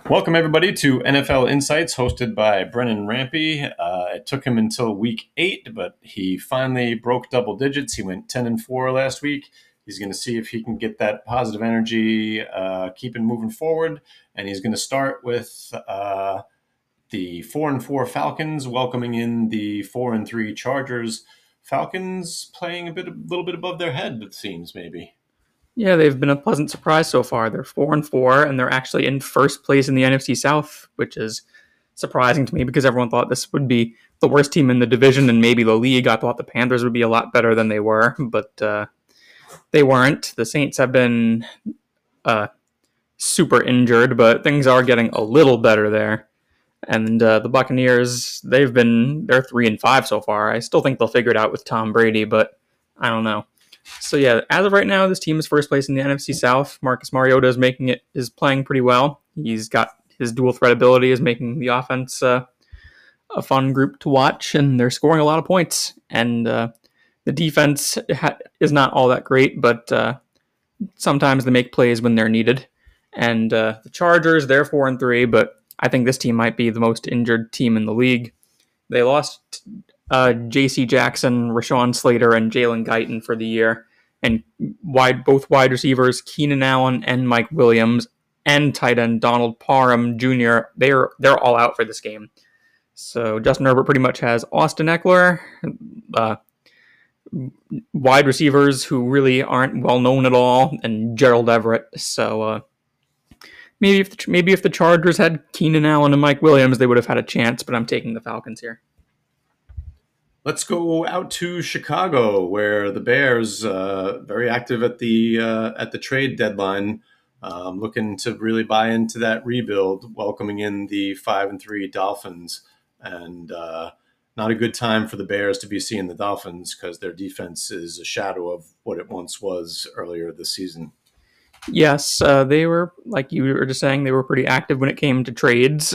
Welcome, everybody, to NFL Insights, hosted by Brennan Rampy. It took him until week 8, but he finally broke double digits. He went 10-4 last week. He's going to see if he can get that positive energy, keeping moving forward. And he's going to start with the 4-4 Falcons, welcoming in the 4-3 Chargers. Falcons playing a little bit above their head, it seems, maybe. Yeah, they've been a pleasant surprise so far. They're 4-4, and they're actually in first place in the NFC South, which is surprising to me because everyone thought this would be the worst team in the division and maybe the league. I thought the Panthers would be a lot better than they were, but they weren't. The Saints have been super injured, but things are getting a little better there. And the Buccaneers, they're 3-5 so far. I still think they'll figure it out with Tom Brady, but I don't know. So yeah, as of right now, this team is first place in the NFC South. Marcus Mariota is playing pretty well. He's got his dual threat ability is making the offense a fun group to watch, and they're scoring a lot of points. And the defense is not all that great, but sometimes they make plays when they're needed. And the Chargers, they're 4-3, but I think this team might be the most injured team in the league. They lost J.C. Jackson, Rashawn Slater, and Jalen Guyton for the year, and both wide receivers Keenan Allen and Mike Williams, and tight end Donald Parham Jr. They're all out for this game. So Justin Herbert pretty much has Austin Eckler, wide receivers who really aren't well known at all, and Gerald Everett. So maybe if the Chargers had Keenan Allen and Mike Williams, they would have had a chance. But I'm taking the Falcons here. Let's go out to Chicago, where the Bears very active at the trade deadline, looking to really buy into that rebuild, welcoming in the 5-3 Dolphins, and not a good time for the Bears to be seeing the Dolphins because their defense is a shadow of what it once was earlier this season. Yes, they were, like you were just saying, they were pretty active when it came to trades.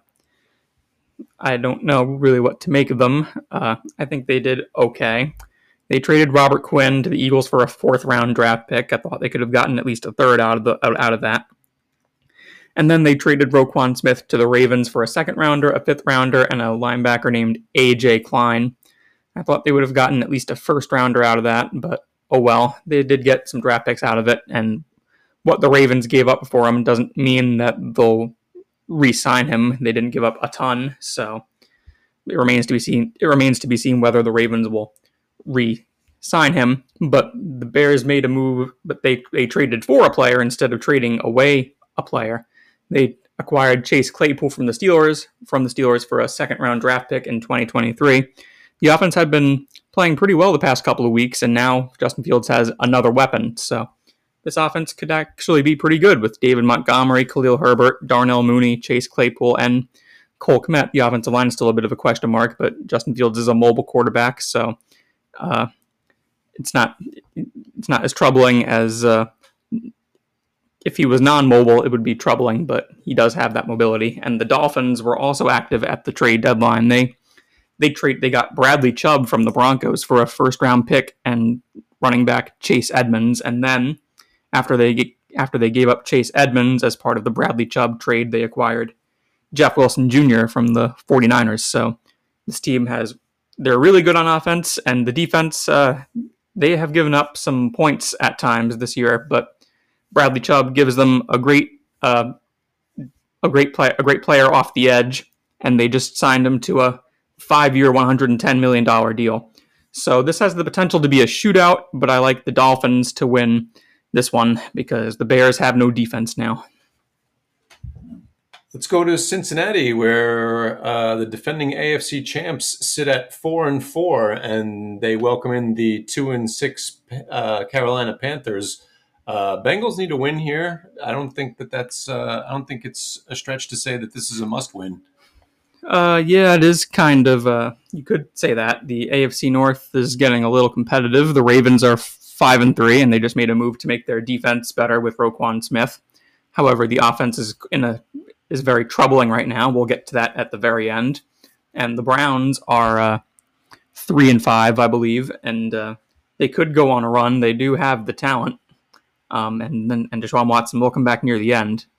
I don't know really what to make of them. I think they did okay. They traded Robert Quinn to the Eagles for a 4th-round draft pick. I thought they could have gotten at least a third out of that. And then they traded Roquan Smith to the Ravens for a 2nd-rounder, a 5th-rounder, and a linebacker named A.J. Klein. I thought they would have gotten at least a 1st-rounder out of that, but oh well. They did get some draft picks out of it, and what the Ravens gave up for him doesn't mean that they'll re-sign him. They didn't give up a ton, so it remains to be seen. It remains to be seen whether the Ravens will re-sign him. But the Bears made a move, but they traded for a player instead of trading away a player. They acquired Chase Claypool from the Steelers for a 2nd-round draft pick in 2023. The offense had been playing pretty well the past couple of weeks, and now Justin Fields has another weapon. So this offense could actually be pretty good with David Montgomery, Khalil Herbert, Darnell Mooney, Chase Claypool, and Cole Kmet. The offensive line is still a bit of a question mark, but Justin Fields is a mobile quarterback, so it's not as troubling as if he was non-mobile, it would be troubling, but he does have that mobility. And the Dolphins were also active at the trade deadline. They got Bradley Chubb from the Broncos for a 1st-round pick and running back Chase Edmonds, and then after they gave up Chase Edmonds as part of the Bradley Chubb trade, they acquired Jeff Wilson Jr. from the 49ers. So this team they're really good on offense, and the defense, they have given up some points at times this year, but Bradley Chubb gives them a great player off the edge, and they just signed him to a 5-year, $110 million deal. So this has the potential to be a shootout, but I like the Dolphins to win this one because the Bears have no defense now. Let's go to Cincinnati, where the defending AFC champs sit at 4-4, and they welcome in the 2-6 Carolina Panthers. Bengals need a win here. I don't think it's a stretch to say that this is a must-win. Yeah, it is kind of. You could say that the AFC North is getting a little competitive. The Ravens are 5-3, and they just made a move to make their defense better with Roquan Smith. However, the offense is very troubling right now. We'll get to that at the very end. And the Browns are 3-5, I believe, and they could go on a run. They do have the talent, and Deshaun Watson will come back near the end.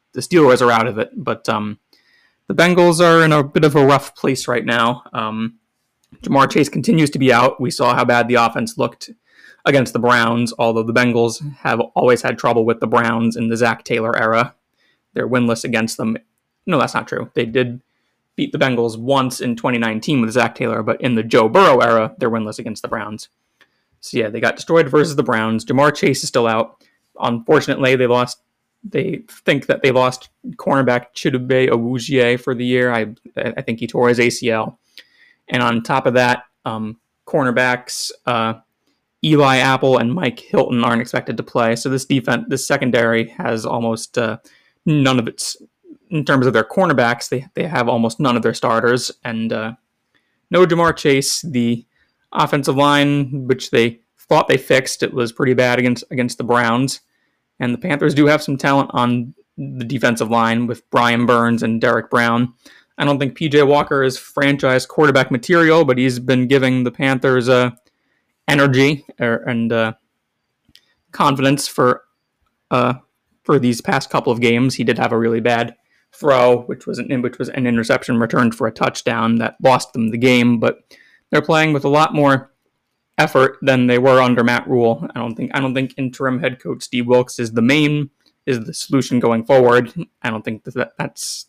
the Steelers are out of it. But the Bengals are in a bit of a rough place right now. Ja'Marr Chase continues to be out. We saw how bad the offense looked against the Browns, although the Bengals have always had trouble with the Browns in the Zach Taylor era. They're winless against them. No, that's not true. They did beat the Bengals once in 2019 with Zach Taylor, but in the Joe Burrow era, they're winless against the Browns. So yeah, they got destroyed versus the Browns. Ja'Marr Chase is still out. Unfortunately, they think that they lost cornerback Chidobe Awuzie for the year. I think he tore his ACL. And on top of that, cornerbacks Eli Apple and Mike Hilton aren't expected to play. So this secondary has almost none of its, in terms of their cornerbacks, they have almost none of their starters. And no Ja'Marr Chase. The offensive line, which they thought they fixed, it was pretty bad against the Browns. And the Panthers do have some talent on the defensive line with Brian Burns and Derek Brown. I don't think PJ Walker is franchise quarterback material, but he's been giving the Panthers energy and confidence for these past couple of games. He did have a really bad throw, which was an interception returned for a touchdown that lost them the game, but they're playing with a lot more effort than they were under Matt Rule. I don't think interim head coach Steve Wilks is the solution going forward. I think that's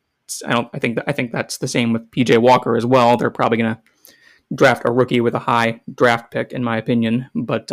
the same with PJ Walker as well. They're probably going to draft a rookie with a high draft pick, in my opinion. But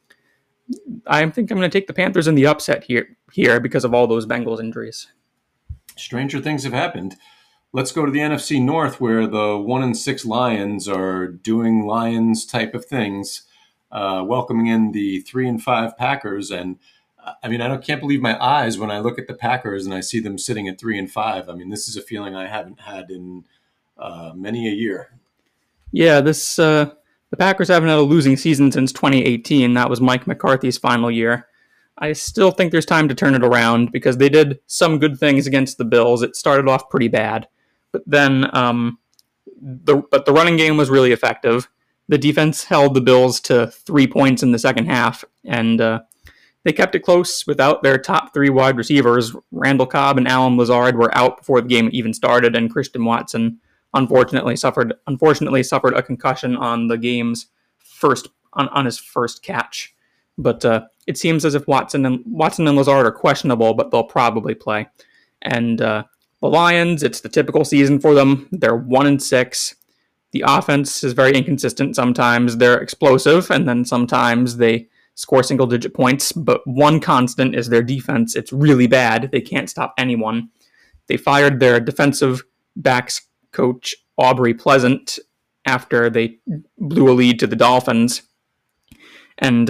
I think I'm going to take the Panthers in the upset here because of all those Bengals injuries. Stranger things have happened. Let's go to the NFC North, where the 1-6 Lions are doing Lions type of things, welcoming in the 3-5 Packers. And I mean, can't believe my eyes when I look at the Packers and I see them sitting at 3-5. I mean, this is a feeling I haven't had in many a year. Yeah, the Packers haven't had a losing season since 2018. That was Mike McCarthy's final year. I still think there's time to turn it around because they did some good things against the Bills. It started off pretty bad, but then the running game was really effective. The defense held the Bills to 3 points in the second half, and they kept it close without their top three wide receivers. Randall Cobb and Allen Lazard were out before the game even started, and Christian Watson unfortunately suffered a concussion on the game's on his first catch. But it seems as if Watson and Lazard are questionable, but they'll probably play. And the Lions, it's the typical season for them. They're 1-6. The offense is very inconsistent. Sometimes they're explosive, and then sometimes they score single-digit points. But one constant is their defense. It's really bad. They can't stop anyone. They fired their defensive backs coach, Aubrey Pleasant, after they blew a lead to the Dolphins. And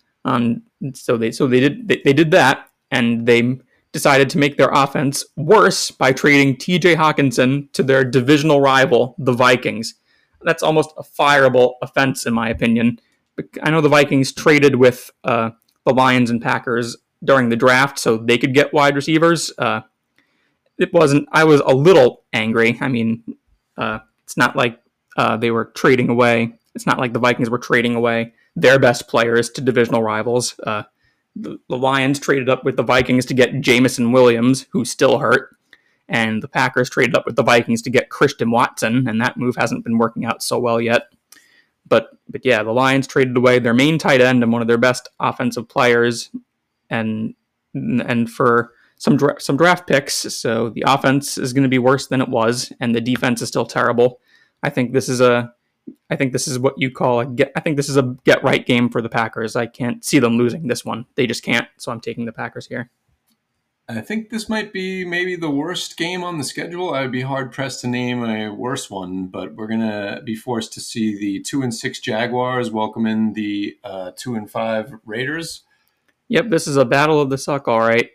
so they did that, and they decided to make their offense worse by trading T.J. Hawkinson to their divisional rival, the Vikings. That's almost a fireable offense, in my opinion. I know the Vikings traded with the Lions and Packers during the draft so they could get wide receivers. I was a little angry. I mean, it's not like they were trading away. It's not like the Vikings were trading away their best players to divisional rivals. The Lions traded up with the Vikings to get Jameson Williams, who's still hurt, and the Packers traded up with the Vikings to get Christian Watson, and that move hasn't been working out so well yet. But yeah, the Lions traded away their main tight end and one of their best offensive players, and for some draft picks. So the offense is going to be worse than it was, and the defense is still terrible. I think this is what you call a get right game for the Packers. I can't see them losing this one. They just can't. So I'm taking the Packers here. I think this might be maybe the worst game on the schedule. I would be hard pressed to name a worse one, but we're going to be forced to see the 2-6 Jaguars welcome in the 2-5 Raiders. Yep, this is a battle of the suck. All right,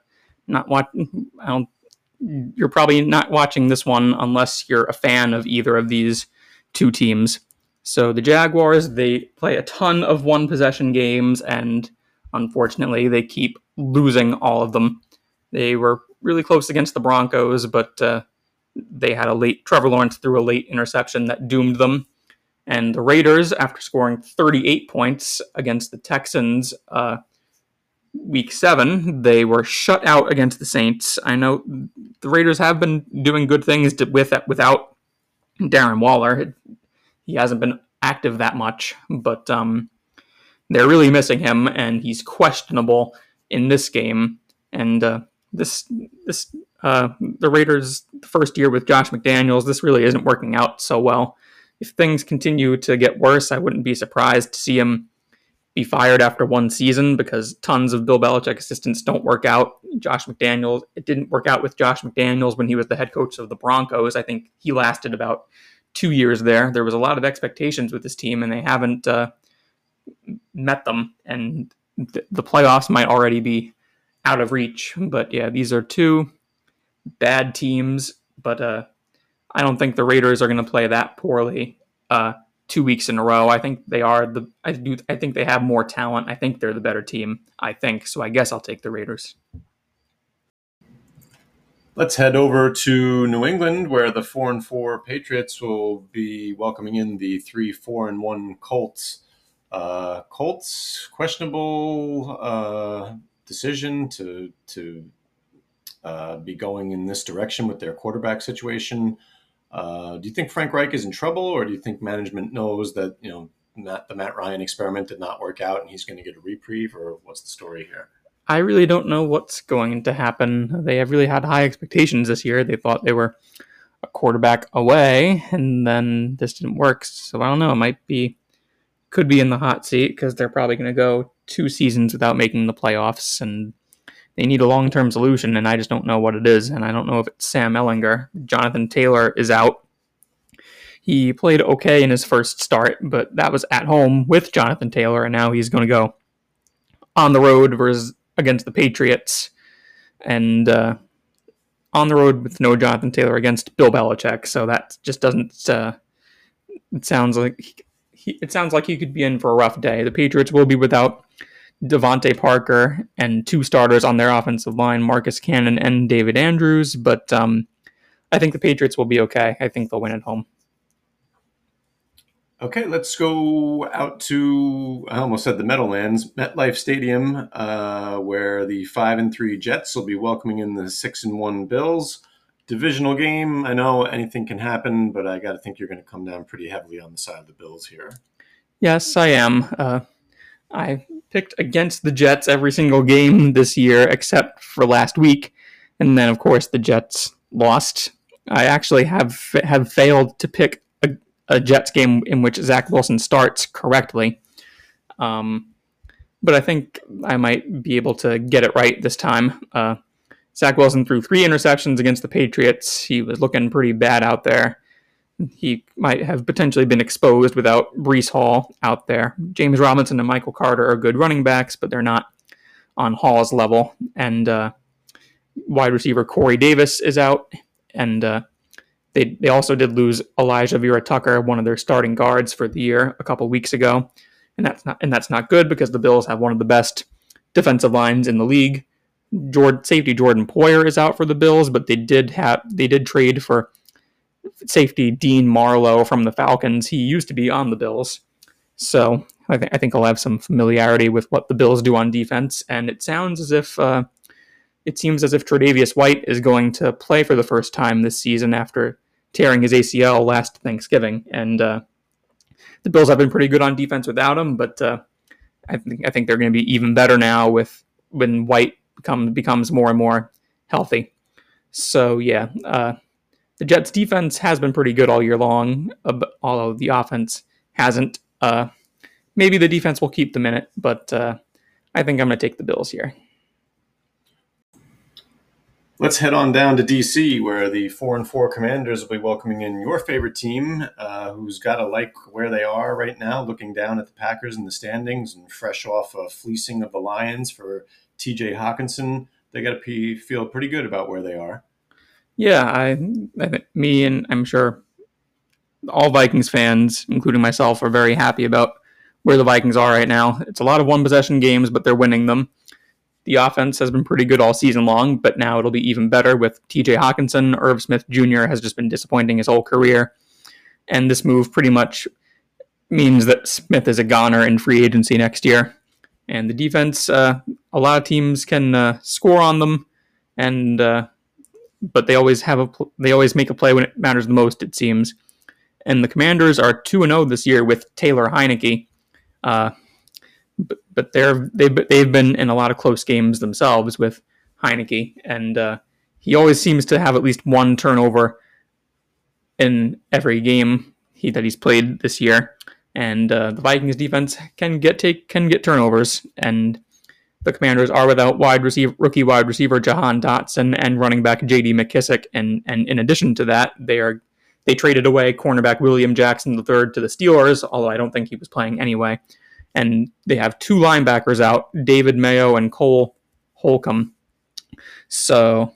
you're probably not watching this one unless you're a fan of either of these two teams. So the Jaguars, they play a ton of one-possession games, and unfortunately, they keep losing all of them. They were really close against the Broncos, but Trevor Lawrence threw a late interception that doomed them. And the Raiders, after scoring 38 points against the Texans, week 7, they were shut out against the Saints. I know the Raiders have been doing good things without Darren Waller. He hasn't been active that much, but they're really missing him, and he's questionable in this game. And the Raiders' first year with Josh McDaniels, this really isn't working out so well. If things continue to get worse, I wouldn't be surprised to see him be fired after one season, because tons of Bill Belichick assistants don't work out. It didn't work out with Josh McDaniels when he was the head coach of the Broncos. I think he lasted about 2 years there. There was a lot of expectations with this team, and they haven't met them, and the playoffs might already be out of reach. But yeah, these are two bad teams, but I don't think the Raiders are going to play that poorly 2 weeks in a row. I think they are I think they have more talent. I think they're the better team. So I guess I'll take the Raiders. Let's head over to New England, where the 4-4 Patriots will be welcoming in the 3-4-1 Colts. Colts, questionable decision to be going in this direction with their quarterback situation. Do you think Frank Reich is in trouble, or do you think management knows that the Matt Ryan experiment did not work out and he's going to get a reprieve, or what's the story here? I really don't know what's going to happen. They have really had high expectations this year. They thought they were a quarterback away, and then this didn't work. So I don't know. Could be in the hot seat, because they're probably going to go 2 seasons without making the playoffs, and they need a long-term solution, and I just don't know what it is, and I don't know if it's Sam Ehlinger. Jonathan Taylor is out. He played okay in his first start, but that was at home with Jonathan Taylor, and now he's going to go on the road against the Patriots, and on the road with no Jonathan Taylor against Bill Belichick. So that just doesn't. It sounds like he could be in for a rough day. The Patriots will be without Devontae Parker and 2 starters on their offensive line, Marcus Cannon and David Andrews. But I think the Patriots will be okay. I think they'll win at home. Okay, let's go out to, I almost said the Meadowlands, MetLife Stadium, where the 5-3 Jets will be welcoming in the 6-1 Bills. Divisional game. I know anything can happen, but I got to think you're going to come down pretty heavily on the side of the Bills here. Yes, I am. I picked against the Jets every single game this year except for last week, and then of course the Jets lost. I actually have failed to pick a Jets game in which Zach Wilson starts correctly. But I think I might be able to get it right this time. Zach Wilson threw 3 interceptions against the Patriots. He was looking pretty bad out there. He might have potentially been exposed without Breece Hall out there. James Robinson and Michael Carter are good running backs, but they're not on Hall's level. And wide receiver Corey Davis is out, and they also did lose Elijah Vera Tucker, one of their starting guards for the year, a couple weeks ago, and that's not good, because the Bills have one of the best defensive lines in the league. Safety Jordan Poyer is out for the Bills, but they did trade for safety Dean Marlowe from the Falcons. He used to be on the Bills, so I think I'll have some familiarity with what the Bills do on defense. And it seems as if Tre'Davious White is going to play for the first time this season after tearing his ACL last Thanksgiving. And the Bills have been pretty good on defense without him, but I think they're going to be even better now when White becomes more and more healthy. So yeah, the Jets defense has been pretty good all year long, although the offense hasn't. Maybe the defense will keep them in it, but I think I'm going to take the Bills here. Let's head on down to D.C., where the 4-4 Commanders will be welcoming in your favorite team, who's got to like where they are right now, looking down at the Packers in the standings and fresh off a fleecing of the Lions for T.J. Hawkinson. They got to feel pretty good about where they are. Yeah, I think me and I'm sure all Vikings fans, including myself, are very happy about where the Vikings are right now. It's a lot of one-possession games, but they're winning them. The offense has been pretty good all season long, but now it'll be even better with T.J. Hawkinson. Irv Smith Jr. has just been disappointing his whole career, and this move pretty much means that Smith is a goner in free agency next year. And the defense, a lot of teams can score on them, and but they always make a play when it matters the most, it seems. And the Commanders are 2-0 this year with Taylor Heineke. But they've been in a lot of close games themselves with Heineke, and he always seems to have at least one turnover in every game that he's played this year. And the Vikings defense can get turnovers, and the Commanders are without rookie wide receiver Jahan Dotson and running back J.D. McKissic, and in addition to that, they traded away cornerback William Jackson III to the Steelers, although I don't think he was playing anyway. And they have two linebackers out, David Mayo and Cole Holcomb. So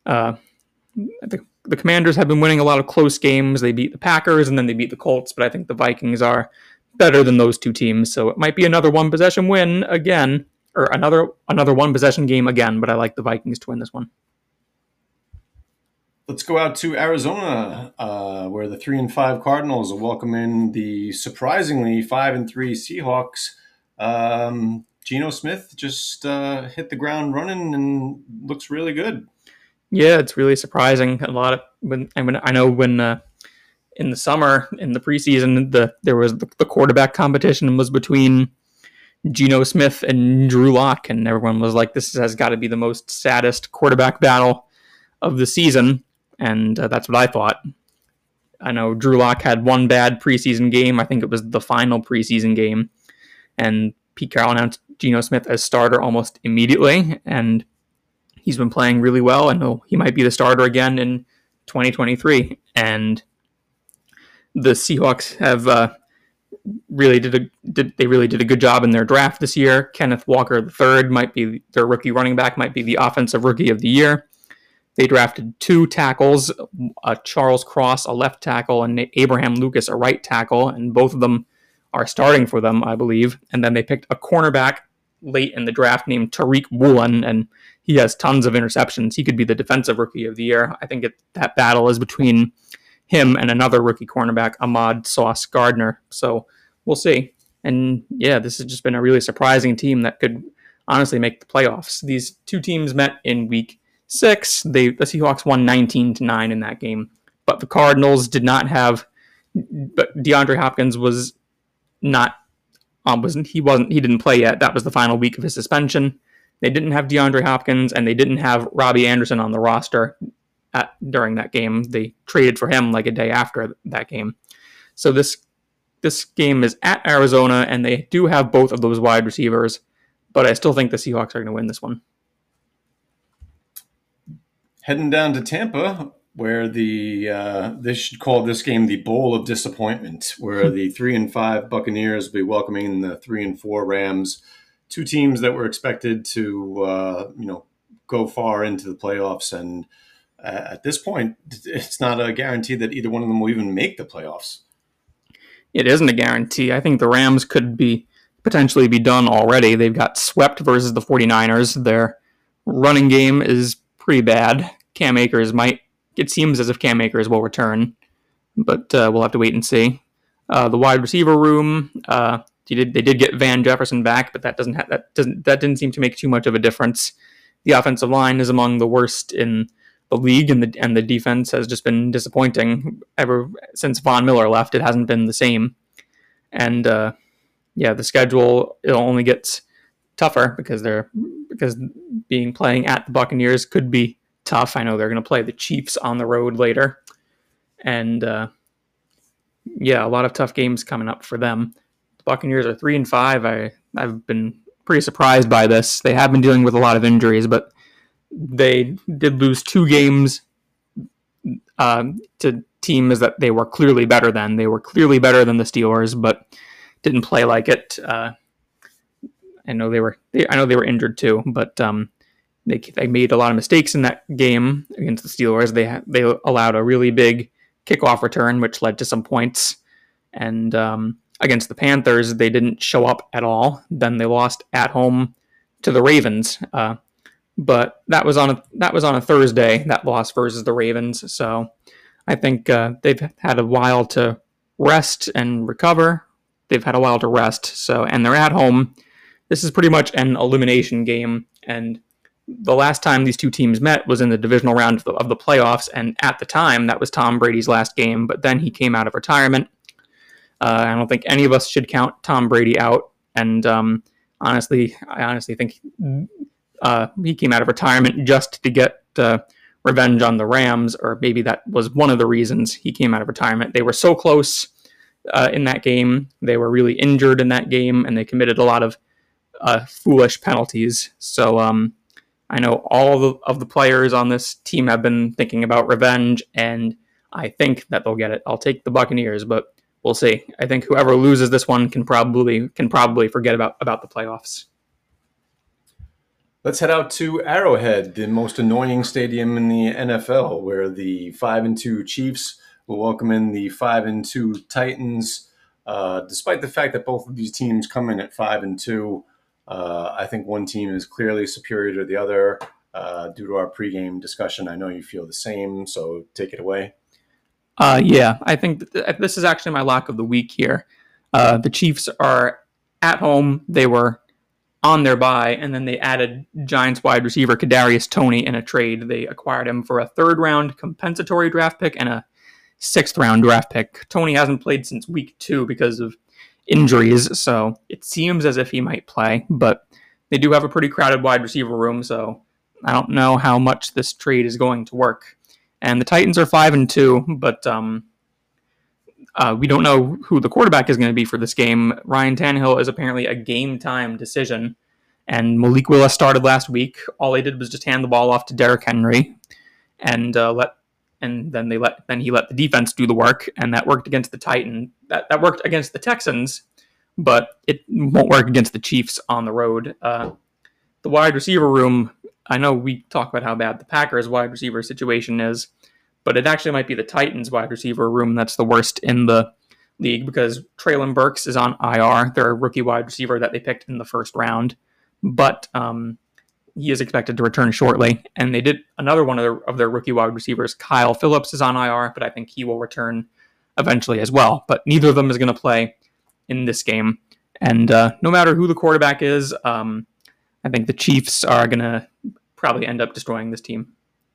the Commanders have been winning a lot of close games. They beat the Packers and then they beat the Colts, but I think the Vikings are better than those two teams. So it might be another one-possession win again, or another one-possession game again, but I like the Vikings to win this one. Let's go out to Arizona, where the 3-5 Cardinals are welcoming the surprisingly 5-3 Seahawks. Geno Smith just hit the ground running and looks really good. Yeah, it's really surprising. I know when in the summer, in the preseason, there was the quarterback competition was between Geno Smith and Drew Lock, and everyone was like, "This has got to be the most saddest quarterback battle of the season." And that's what I thought. I know Drew Lock had one bad preseason game. I think it was the final preseason game. And Pete Carroll announced Geno Smith as starter almost immediately. And he's been playing really well. And he might be the starter again in 2023. And the Seahawks have really did a good job in their draft this year. Kenneth Walker III might be their rookie running back, might be the offensive rookie of the year. They drafted two tackles, Charles Cross, a left tackle, and Abraham Lucas, a right tackle, and both of them are starting for them, I believe. And then they picked a cornerback late in the draft named Tariq Woolen, and he has tons of interceptions. He could be the defensive rookie of the year. I think that battle is between him and another rookie cornerback, Ahmad Sauce Gardner. So we'll see. And yeah, this has just been a really surprising team that could honestly make the playoffs. These two teams met in week 6. The Seahawks won 19-9 in that game, but the Cardinals did not have. But DeAndre Hopkins was not. He didn't play yet. That was the final week of his suspension. They didn't have DeAndre Hopkins, and they didn't have Robbie Anderson on the roster during that game. They traded for him like a day after that game. So this game is at Arizona, and they do have both of those wide receivers, but I still think the Seahawks are going to win this one. Heading down to Tampa, where they should call this game the Bowl of Disappointment, where the 3-5 Buccaneers will be welcoming the 3-4 Rams, two teams that were expected to go far into the playoffs, and at this point, it's not a guarantee that either one of them will even make the playoffs. It isn't a guarantee. I think the Rams could potentially be done already. They've got swept versus the 49ers. Their running game is pretty bad. It seems as if Cam Akers will return, but we'll have to wait and see. The wide receiver room, they did get Van Jefferson back, but that didn't seem to make too much of a difference. The offensive line is among the worst in the league, and the defense has just been disappointing ever since Von Miller left. It hasn't been the same, and the schedule, it only gets tougher because playing at the Buccaneers could be tough. I know they're going to play the Chiefs on the road later, and a lot of tough games coming up for them. The Buccaneers are 3-5. I've been pretty surprised by this. They have been dealing with a lot of injuries, but they did lose 2 games to teams that they were clearly better than. They were clearly better than the Steelers, but didn't play like it. I know they were injured too, but they made a lot of mistakes in that game against the Steelers. They allowed a really big kickoff return, which led to some points. And against the Panthers, they didn't show up at all. Then they lost at home to the Ravens. But that was on a Thursday, that loss versus the Ravens. So I think they've had a while to rest and recover. They've had a while to rest. And they're at home. this is pretty much an elimination game, and the last time these two teams met was in the divisional round of the playoffs, and at the time, that was Tom Brady's last game, but then he came out of retirement. I don't think any of us should count Tom Brady out, and I honestly think he came out of retirement just to get revenge on the Rams, or maybe that was one of the reasons he came out of retirement. They were so close in that game. They were really injured in that game, and they committed a lot of foolish penalties. So I know all of the players on this team have been thinking about revenge, and I think that they'll get it. I'll take the Buccaneers, but we'll see. I think whoever loses this one can probably forget about the playoffs. Let's head out to Arrowhead, the most annoying stadium in the NFL, where the 5-2 Chiefs will welcome in the 5-2 Titans. Despite the fact that both of these teams come in at 5-2, I think one team is clearly superior to the other. Due to our pregame discussion, I know you feel the same, so take it away. Yeah, I think this is actually my lock of the week here. The Chiefs are at home. They were on their bye, and then they added Giants wide receiver Kadarius Toney in a trade. They acquired him for a third-round compensatory draft pick and a sixth-round draft pick. Toney hasn't played since week 2 because of injuries, so it seems as if he might play, but they do have a pretty crowded wide receiver room, so I don't know how much this trade is going to work. And the Titans are 5-2, but we don't know who the quarterback is going to be for this game. Ryan Tannehill is apparently a game-time decision, and Malik Willis started last week. All they did was just hand the ball off to Derrick Henry, and then he let the defense do the work, and that worked against the Titans. That worked against the Texans, but it won't work against the Chiefs on the road. The wide receiver room, I know we talk about how bad the Packers wide receiver situation is, but it actually might be the Titans wide receiver room that's the worst in the league, because Treylon Burks is on IR, their rookie wide receiver that they picked in the first round, but he is expected to return shortly. And they did another one of their rookie wide receivers, Kyle Phillips, is on IR, but I think he will return eventually as well. But neither of them is going to play in this game. And no matter who the quarterback is, I think the Chiefs are going to probably end up destroying this team.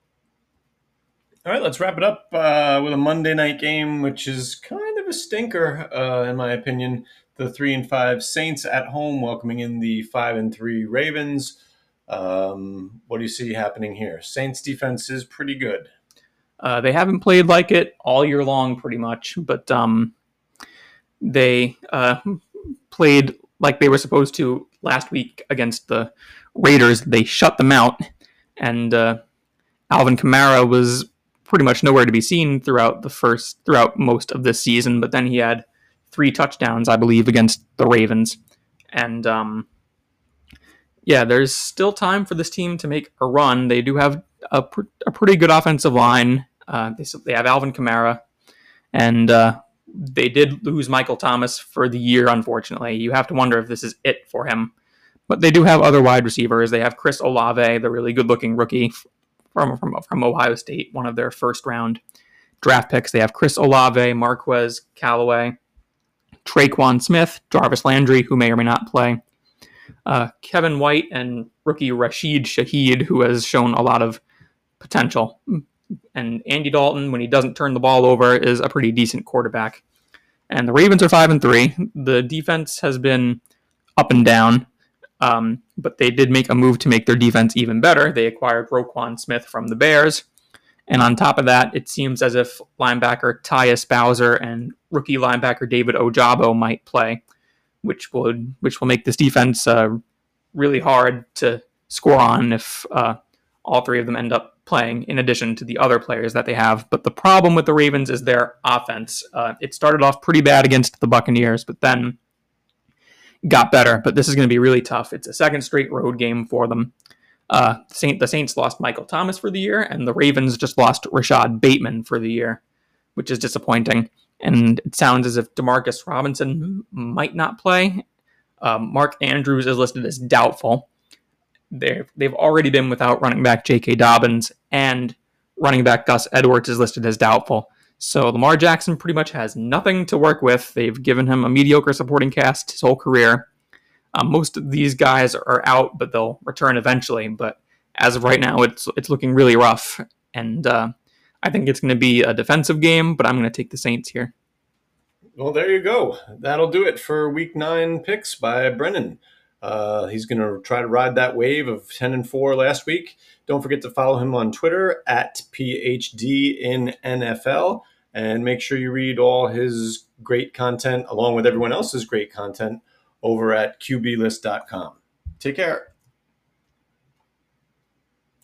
All right, let's wrap it up with a Monday night game, which is kind of a stinker, in my opinion. The 3-5 Saints at home welcoming in the 5-3 Ravens. What do you see happening here? Saints defense is pretty good. They haven't played like it all year long, pretty much, but they played like they were supposed to last week against the Raiders. They shut them out, and Alvin Kamara was pretty much nowhere to be seen throughout most of this season, but then he had 3 touchdowns, I believe, against the Ravens. And there's still time for this team to make a run. They do have a pretty good offensive line. They have Alvin Kamara, and they did lose Michael Thomas for the year, unfortunately. You have to wonder if this is it for him. But they do have other wide receivers. They have Chris Olave, the really good-looking rookie from Ohio State, one of their first-round draft picks. They have Chris Olave, Marquez Callaway, Traquan Smith, Jarvis Landry, who may or may not play, Kevin White, and rookie Rashid Shaheed, who has shown a lot of potential. And Andy Dalton, when he doesn't turn the ball over, is a pretty decent quarterback. And the Ravens are 5-3. The defense has been up and down, but they did make a move to make their defense even better. They acquired Roquan Smith from the Bears. And on top of that, it seems as if linebacker Tyus Bowser and rookie linebacker David Ojabo might play, which will make this defense really hard to score on if all 3 of them end up playing, in addition to the other players that they have. But the problem with the Ravens is their offense. It started off pretty bad against the Buccaneers, but then got better. But this is going to be really tough. It's a second straight road game for them. The Saints lost Michael Thomas for the year, and the Ravens just lost Rashad Bateman for the year, which is disappointing. And it sounds as if Demarcus Robinson might not play. Mark Andrews is listed as doubtful. They've already been without running back J.K. Dobbins, and running back Gus Edwards is listed as doubtful. So Lamar Jackson pretty much has nothing to work with. They've given him a mediocre supporting cast his whole career. Most of these guys are out, but they'll return eventually. But as of right now, it's looking really rough, and I think it's going to be a defensive game. But I'm going to take the Saints here. Well, there you go. That'll do it for Week 9 picks by Brennan. He's going to try to ride that wave of 10-4 last week. Don't forget to follow him on Twitter at PhD in NFL, and make sure you read all his great content along with everyone else's great content over at QBlist.com. Take care.